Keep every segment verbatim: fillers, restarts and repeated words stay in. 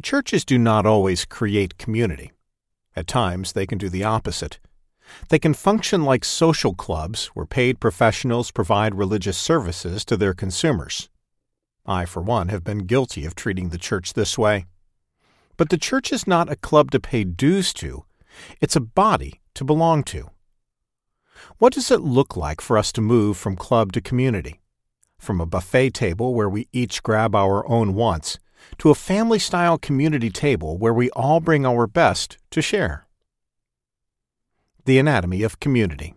Churches do not always create community. At times, they can do the opposite. They can function like social clubs where paid professionals provide religious services to their consumers. I, for one, have been guilty of treating the church this way. But the church is not a club to pay dues to. It's a body to belong to. What does it look like for us to move from club to community? From a buffet table where we each grab our own wants, to a family-style community table where we all bring our best to share. The anatomy of community.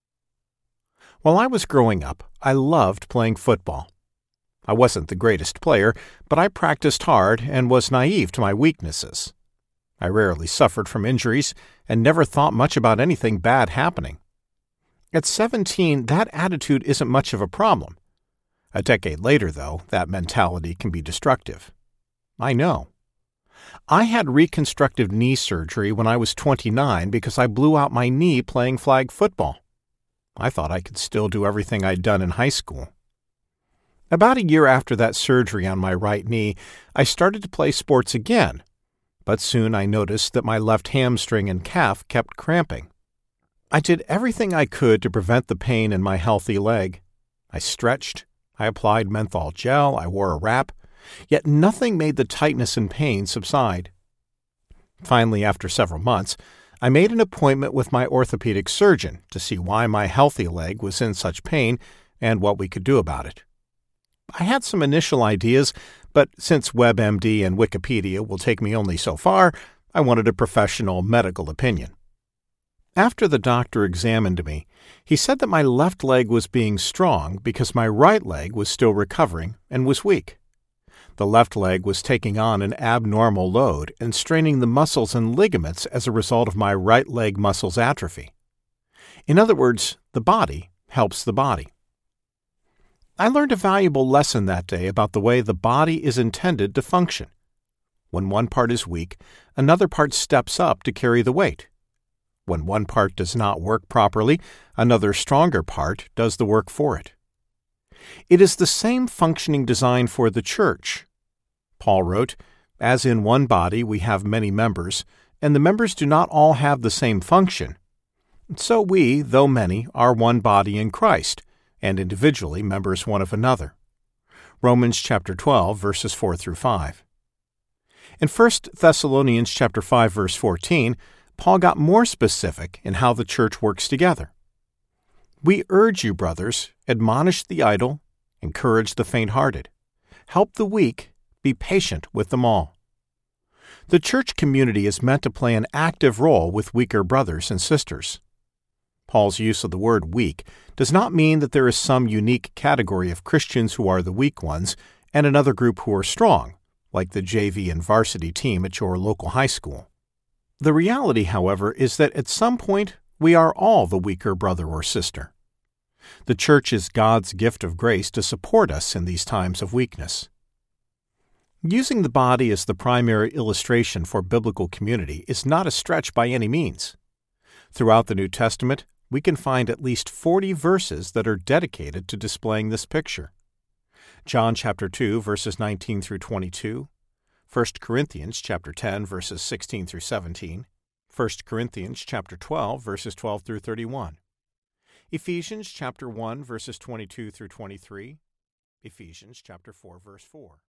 While I was growing up, I loved playing football. I wasn't the greatest player, but I practiced hard and was naive to my weaknesses. I rarely suffered from injuries and never thought much about anything bad happening. At seventeen, that attitude isn't much of a problem. A decade later, though, that mentality can be destructive. I know. I had reconstructive knee surgery when I was twenty-nine because I blew out my knee playing flag football. I thought I could still do everything I'd done in high school. About a year after that surgery on my right knee, I started to play sports again, but soon I noticed that my left hamstring and calf kept cramping. I did everything I could to prevent the pain in my healthy leg. I stretched, I applied menthol gel, I wore a wrap, yet nothing made the tightness and pain subside. Finally, after several months, I made an appointment with my orthopedic surgeon to see why my healthy leg was in such pain and what we could do about it. I had some initial ideas, but since WebMD and Wikipedia will take me only so far, I wanted a professional medical opinion. After the doctor examined me, he said that my left leg was being strong because my right leg was still recovering and was weak. The left leg was taking on an abnormal load and straining the muscles and ligaments as a result of my right leg muscles atrophy. In other words, the body helps the body. I learned a valuable lesson that day about the way the body is intended to function. When one part is weak, another part steps up to carry the weight. When one part does not work properly, another stronger part does the work for it. It is the same functioning design for the church. Paul wrote, "As in one body we have many members, and the members do not all have the same function. So we, though many, are one body in Christ, and individually members one of another." Romans chapter twelve, verses four through five. In First Thessalonians chapter five, verse fourteen, Paul got more specific in how the church works together. "We urge you, brothers, admonish the idle, encourage the faint-hearted, help the weak, be patient with them all." The church community is meant to play an active role with weaker brothers and sisters. Paul's use of the word weak does not mean that there is some unique category of Christians who are the weak ones and another group who are strong, like the J V and varsity team at your local high school. The reality, however, is that at some point we are all the weaker brother or sister. The church is God's gift of grace to support us in these times of weakness. Using the body as the primary illustration for biblical community is not a stretch by any means. Throughout the New Testament, we can find at least forty verses that are dedicated to displaying this picture. John chapter two, verses nineteen through twenty-two, First Corinthians chapter ten, verses sixteen through seventeen, First Corinthians chapter twelve, verses twelve through thirty-one, Ephesians chapter one, verses twenty-two through twenty-three, Ephesians chapter four, verse four.